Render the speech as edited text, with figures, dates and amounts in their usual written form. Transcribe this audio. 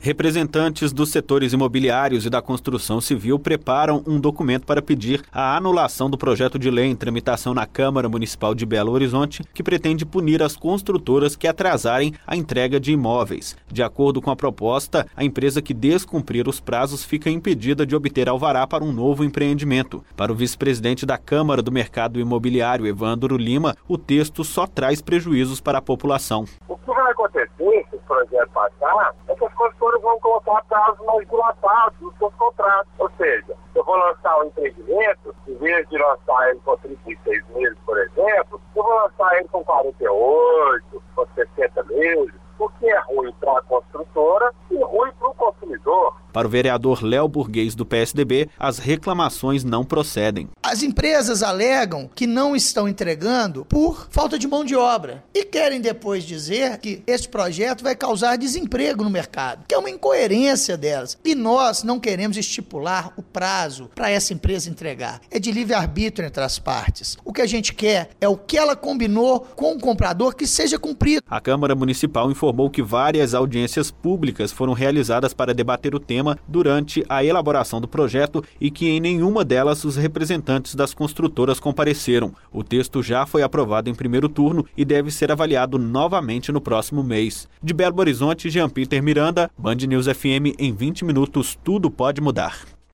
Representantes dos setores imobiliários e da construção civil preparam um documento para pedir a anulação do projeto de lei em tramitação na Câmara Municipal de Belo Horizonte, que pretende punir as construtoras que atrasarem a entrega de imóveis. De acordo com a proposta, a empresa que descumprir os prazos fica impedida de obter alvará para um novo empreendimento. Para o vice-presidente da Câmara do Mercado Imobiliário, Evandro Lima, o texto só traz prejuízos para a população. O que vai acontecer se o projeto passar é que as construtoras vão colocar prazos mais dilatados nos seus contratos. Ou seja, eu vou lançar um empreendimento, em vez de lançar ele com 36 meses, por exemplo, eu vou lançar ele com 48, com 60 meses, o que é ruim para a construtora e ruim para o consumidor. Para o vereador Léo Burguês, do PSDB, as reclamações não procedem. As empresas alegam que não estão entregando por falta de mão de obra e querem depois dizer que esse projeto vai causar desemprego no mercado, que é uma incoerência delas. E nós não queremos estipular o prazo para essa empresa entregar. É de livre-arbítrio entre as partes. O que a gente quer é o que ela combinou com o comprador que seja cumprido. A Câmara Municipal informou que várias audiências públicas foram realizadas para debater o tema durante a elaboração do projeto e que em nenhuma delas os representantes das construtoras compareceram. O texto já foi aprovado em primeiro turno e deve ser avaliado novamente no próximo mês. De Belo Horizonte, Jean Peter Miranda, Band News FM, em 20 minutos, tudo pode mudar.